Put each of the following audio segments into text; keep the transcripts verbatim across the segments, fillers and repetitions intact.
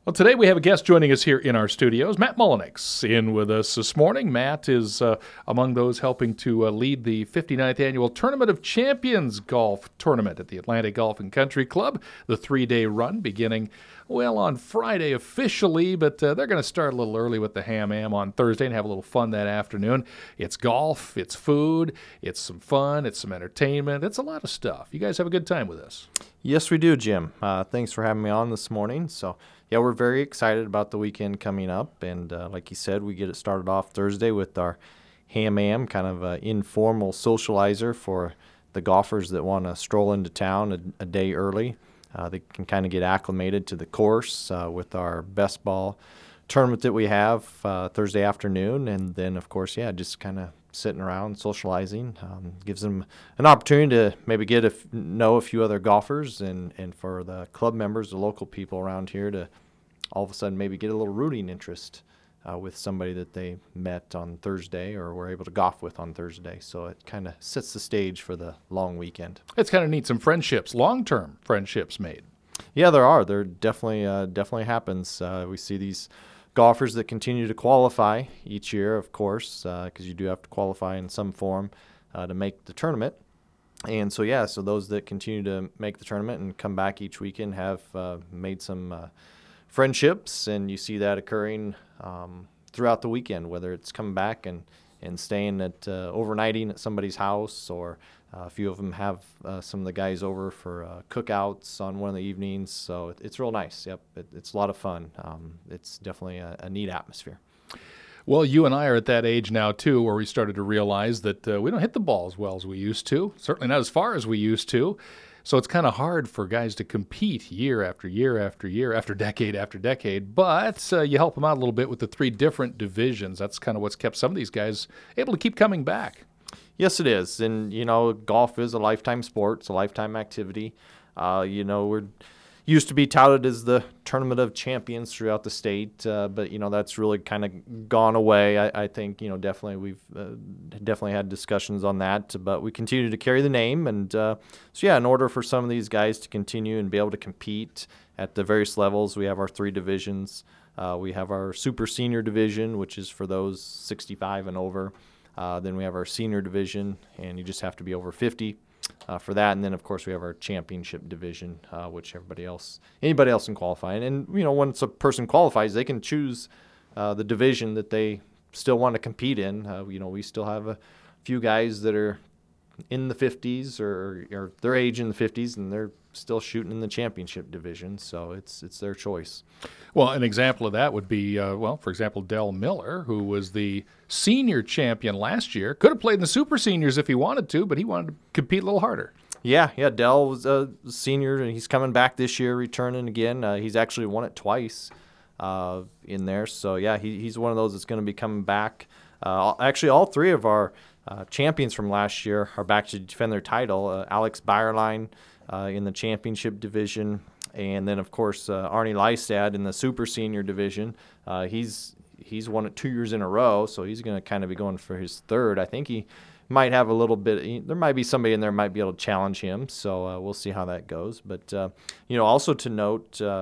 Well, today we have a guest joining us here in our studios, Matt Mullenix, in with us this morning. Matt is uh, among those helping to uh, lead the fifty-ninth Annual Tournament of Champions Golf Tournament at the Atlantic Golf and Country Club. The three-day run beginning, well, on Friday officially, but uh, they're going to start a little early with the Ham-Am on Thursday and have a little fun that afternoon. It's golf, it's food, it's some fun, it's some entertainment, it's a lot of stuff. You guys have a good time with us. Yes, we do, Jim. Uh, thanks for having me on this morning. So, yeah, we're very excited about the weekend coming up. And uh, like you said, we get it started off Thursday with our Ham-Am, kind of an informal socializer for the golfers that want to stroll into town a, a day early. Uh, they can kind of get acclimated to the course uh, with our best ball tournament that we have uh, Thursday afternoon. And then, of course, yeah, just kind of sitting around socializing. Um, gives them an opportunity to maybe get a, know a few other golfers, and, and for the club members, the local people around here, to all of a sudden maybe get a little rooting interest uh, with somebody that they met on Thursday or were able to golf with on Thursday. So it kind of sets the stage for the long weekend. It's kind of neat, some friendships, long-term friendships made. Yeah, there are. There definitely uh, definitely happens. Uh, we see these golfers that continue to qualify each year, of course, because uh, you do have to qualify in some form uh, to make the tournament. And so, yeah, so those that continue to make the tournament and come back each weekend have uh, made some uh, friendships, and you see that occurring um, throughout the weekend, whether it's coming back and, and staying at uh, overnighting at somebody's house, or uh, a few of them have uh, some of the guys over for uh, cookouts on one of the evenings. So it, it's real nice. Yep, it, it's a lot of fun. Um, it's definitely a, a neat atmosphere. Well, you and I are at that age now, too, where we started to realize that uh, we don't hit the ball as well as we used to, certainly not as far as we used to. So it's kind of hard for guys to compete year after year after year, after decade after decade. But uh, you help them out a little bit with the three different divisions. That's kind of what's kept some of these guys able to keep coming back. Yes, it is. And, you know, golf is a lifetime sport. It's a lifetime activity. Uh, you know, we're used to be touted as the tournament of champions throughout the state, uh, but, you know, that's really kind of gone away. I, I think, you know, definitely we've uh, definitely had discussions on that, but we continue to carry the name. And uh, so, yeah, in order for some of these guys to continue and be able to compete at the various levels, we have our three divisions. Uh, we have our super senior division, which is for those sixty-five and over. Uh, then we have our senior division, and you just have to be over fifty uh, for that. And then, of course, we have our championship division, uh, which everybody else, anybody else can qualify. And, and, you know, once a person qualifies, they can choose uh, the division that they still want to compete in. Uh, you know, we still have a few guys that are in the fifties or, or their age in the fifties, and they're still shooting in the championship division. So it's it's their choice. Well, an example of that would be, uh, well, for example, Del Miller, who was the senior champion last year. Could have played in the super seniors if he wanted to, but he wanted to compete a little harder. Yeah, yeah. Del was a senior, and he's coming back this year, returning again. Uh, he's actually won it twice uh, in there. So, yeah, he, he's one of those that's going to be coming back. Uh, actually, all three of our uh, champions from last year are back to defend their title. Uh, Alex Bayerlein uh, in the championship division, and then, of course, uh, Arnie Lystad in the super senior division. Uh, he's he's won it two years in a row, so he's going to kind of be going for his third. I think he might have a little bit – there might be somebody in there might be able to challenge him, so uh, we'll see how that goes. But, uh, you know, also to note, uh,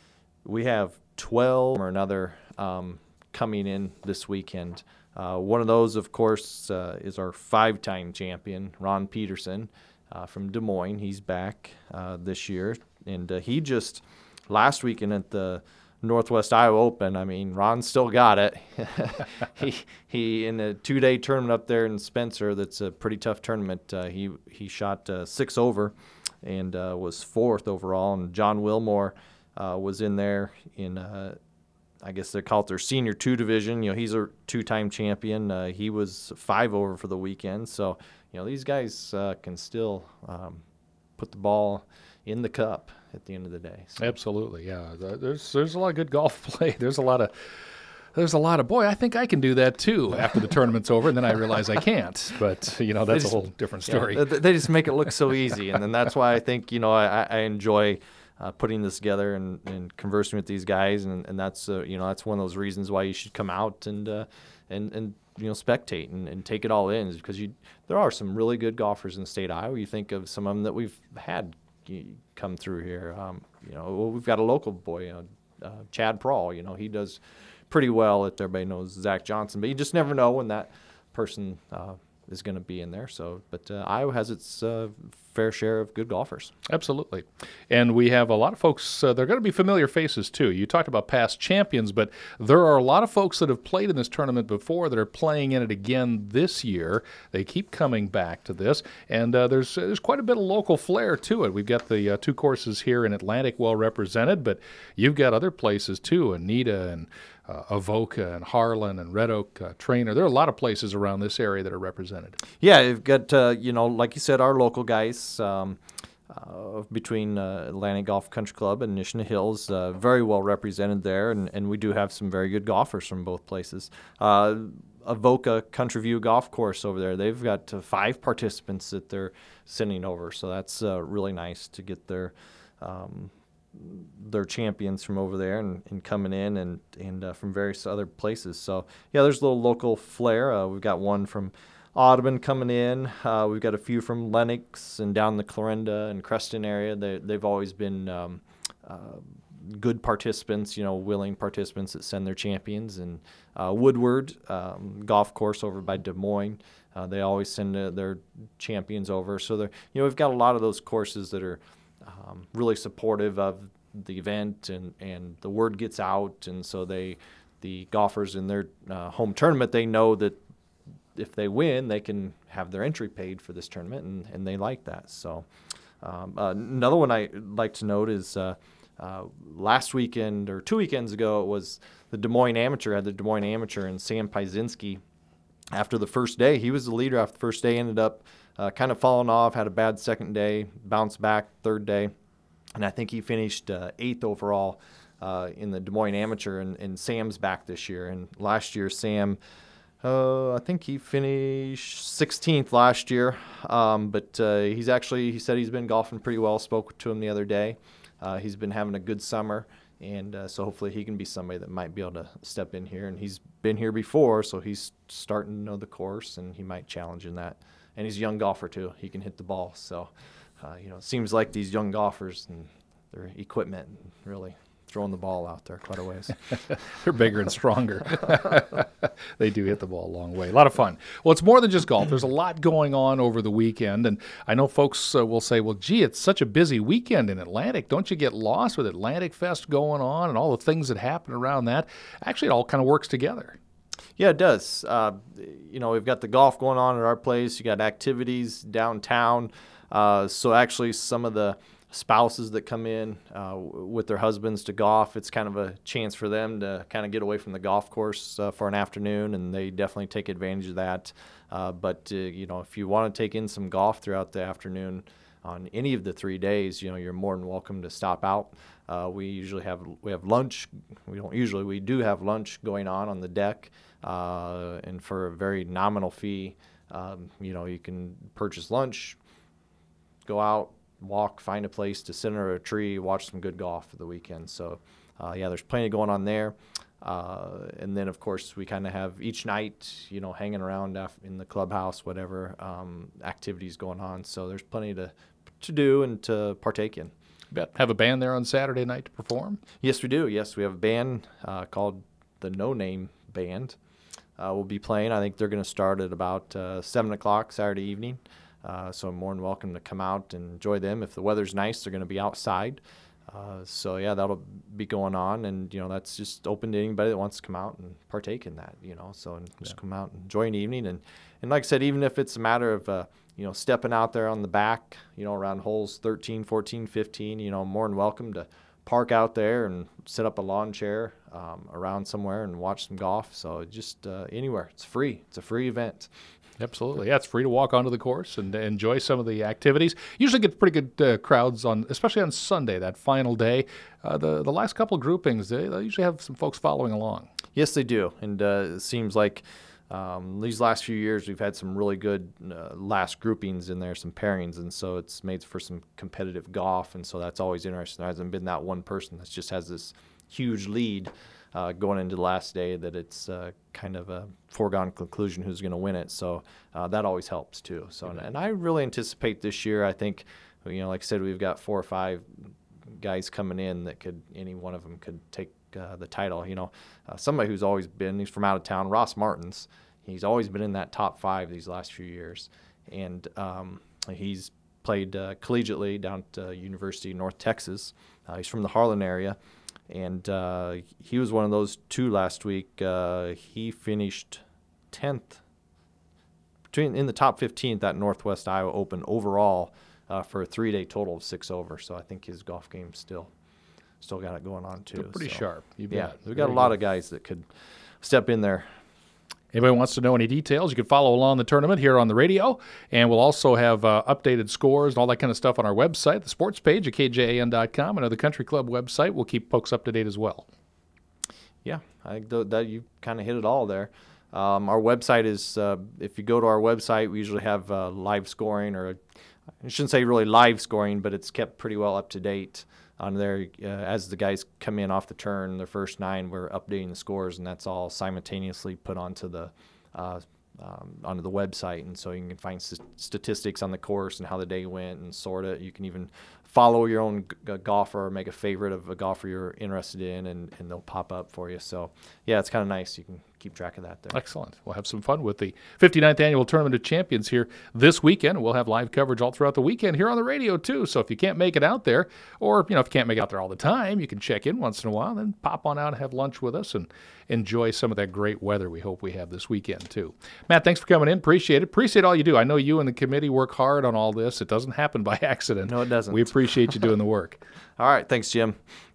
we have twelve or another um, coming in this weekend. Uh, one of those, of course, uh, is our five-time champion, Ron Peterson uh, from Des Moines. He's back uh, this year. And uh, he just, last weekend at the Northwest Iowa Open, I mean, Ron still got it. he, he in a two-day tournament up there in Spencer, that's a pretty tough tournament, uh, he, he shot uh, six over and uh, was fourth overall. And John Wilmore uh, was in there in uh, I guess they call it their senior two division. You know, he's a two-time champion. Uh, he was five over for the weekend. So, you know, these guys uh, can still um, put the ball in the cup at the end of the day. So. Absolutely, yeah. There's there's a lot of good golf play. There's a lot of there's a lot of boy. I think I can do that too. After the tournament's over, and then I realize I can't. But you know, that's just, a whole different story. Yeah, they just make it look so easy, and then that's why I think you know I, I enjoy. Uh, putting this together and, and conversing with these guys, and, and that's uh, you know that's one of those reasons why you should come out and uh, and and you know spectate and, and take it all in, is because you there are some really good golfers in the state of Iowa. You think of some of them that we've had come through here. Um, you know, well, we've got a local boy, you know, uh, Chad Prawl. You know, he does pretty well. At everybody knows Zach Johnson, but you just never know when that person uh, is going to be in there. So, but uh, Iowa has its uh, fair share of good golfers. Absolutely. And we have a lot of folks, uh, they're going to be familiar faces too. You talked about past champions, but there are a lot of folks that have played in this tournament before that are playing in it again this year. They keep coming back to this, and uh, there's there's quite a bit of local flair to it. We've got the uh, two courses here in Atlantic well represented, but you've got other places too, Anita and Uh, Avoca and Harlan and Red Oak uh, Trainer. There are a lot of places around this area that are represented. Yeah, you've got, uh, you know, like you said, our local guys um, uh, between uh, Atlantic Golf Country Club and Nishna Hills, uh, very well represented there, and, and we do have some very good golfers from both places. Uh, Avoca Country View Golf Course over there, they've got uh, five participants that they're sending over, so that's uh, really nice to get their um, their champions from over there and, and coming in and, and uh, from various other places. So, yeah, there's a little local flair. Uh, we've got one from Audubon coming in. Uh, we've got a few from Lenox and down the Clarinda and Creston area. They, they've always been um, uh, good participants, you know, willing participants that send their champions. And uh, Woodward um, Golf Course over by Des Moines, uh, they always send uh, their champions over. So, they're, you know, we've got a lot of those courses that are Um, really supportive of the event, and, and the word gets out, and so they, the golfers in their uh, home tournament, they know that if they win, they can have their entry paid for this tournament, and, and they like that. So um, uh, another one I like to note is uh, uh, last weekend or two weekends ago, it was the Des Moines Amateur, had the Des Moines Amateur, and Sam Piezinski, after the first day, he was the leader after the first day, ended up Uh, kind of falling off, had a bad second day, bounced back third day, and I think he finished uh, eighth overall uh, in the Des Moines Amateur, and, and Sam's back this year. And last year, Sam, uh, I think he finished sixteenth last year, um, but uh, he's actually, he said he's been golfing pretty well, spoke to him the other day. Uh, he's been having a good summer, and uh, so hopefully he can be somebody that might be able to step in here. And he's been here before, so he's starting to know the course, and he might challenge in that. And he's a young golfer, too. He can hit the ball. So, uh, you know, it seems like these young golfers and their equipment really throwing the ball out there quite a ways. They're bigger and stronger. They do hit the ball a long way. A lot of fun. Well, it's more than just golf. There's a lot going on over the weekend. And I know folks uh, will say, well, gee, it's such a busy weekend in Atlantic. Don't you get lost with Atlantic Fest going on and all the things that happen around that? Actually, it all kind of works together. Yeah, it does. Uh, you know, we've got the golf going on at our place. You got activities downtown. Uh, so actually, some of the spouses that come in uh, with their husbands to golf, it's kind of a chance for them to kind of get away from the golf course uh, for an afternoon, and they definitely take advantage of that. Uh, but uh, you know, if you want to take in some golf throughout the afternoon on any of the three days, you know, you're more than welcome to stop out. Uh, we usually have we have lunch. We don't usually we do have lunch going on on the deck. Uh, and for a very nominal fee, um, you know, you can purchase lunch, go out, walk, find a place to sit under a tree, watch some good golf for the weekend. So, uh, yeah, there's plenty going on there. Uh, and then, of course, we kind of have each night, you know, hanging around in the clubhouse, whatever, um, activities going on. So there's plenty to to do and to partake in. Bet. Have a band there on Saturday night to perform? Yes, we do. Yes, we have a band uh, called the No Name Band. Uh, we'll be playing. I think they're going to start at about uh, seven o'clock Saturday evening. Uh, so I'm more than welcome to come out and enjoy them. If the weather's nice, they're going to be outside. Uh, so, yeah, that'll be going on. And, you know, that's just open to anybody that wants to come out and partake in that, you know. So just yeah. come out and enjoy an evening. And, and like I said, even if it's a matter of, uh, you know, stepping out there on the back, you know, around holes thirteen, fourteen, fifteen, you know, more than welcome to park out there and set up a lawn chair um, around somewhere and watch some golf. So just uh, anywhere. It's free. It's a free event. Absolutely. Yeah, it's free to walk onto the course and enjoy some of the activities. Usually get pretty good uh, crowds on, especially on Sunday, that final day. Uh, the the last couple of groupings, they, they usually have some folks following along. Yes, they do. And uh, it seems like um, these last few years we've had some really good uh, last groupings in there, some pairings, and so it's made for some competitive golf, and so that's always interesting. There hasn't been that one person that just has this huge lead uh, going into the last day that it's uh, kind of a foregone conclusion who's going to win it. So uh, that always helps too. So, and, and I really anticipate this year, I think, you know, like I said, we've got four or five guys coming in that could any one of them could take uh, the title. You know, uh, somebody who's always been he's from out of town, Ross Martins. He's always been in that top five these last few years, and um, he's played uh, collegiately down at uh, University of North Texas. Uh, he's from the Harlan area, and uh, he was one of those two last week. Uh, he finished tenth between in the top fifteen at that Northwest Iowa Open overall uh, for a three-day total of six over. So I think his golf game still still got it going on too. They're pretty so, sharp. You bet. Yeah, we've Very got a lot good. of guys that could step in there. Anybody wants to know any details, you can follow along the tournament here on the radio, and we'll also have uh, updated scores and all that kind of stuff on our website, the sports page at K J A N dot com, and the Country Club website. We'll keep folks up to date as well. Yeah, I think th- that you kind of hit it all there. Um, our website is, uh, if you go to our website, we usually have uh, live scoring, or I shouldn't say really live scoring, but it's kept pretty well up to date on there. Uh, as the guys come in off the turn, their first nine, we're updating the scores, and that's all simultaneously put onto the uh, um, onto the website. And so you can find st- statistics on the course and how the day went and sort it. You can even follow your own g- golfer or make a favorite of a golfer you're interested in, and, and they'll pop up for you. So, yeah, it's kind of nice. You can keep track of that there. Excellent. We'll have some fun with the fifty-ninth Annual Tournament of Champions here this weekend. We'll have live coverage all throughout the weekend here on the radio, too. So if you can't make it out there, or, you know, if you can't make it out there all the time, you can check in once in a while, then pop on out and have lunch with us and enjoy some of that great weather we hope we have this weekend, too. Matt, thanks for coming in. Appreciate it. Appreciate all you do. I know you and the committee work hard on all this. It doesn't happen by accident. No, it doesn't. We appreciate you doing the work. All right. Thanks, Jim.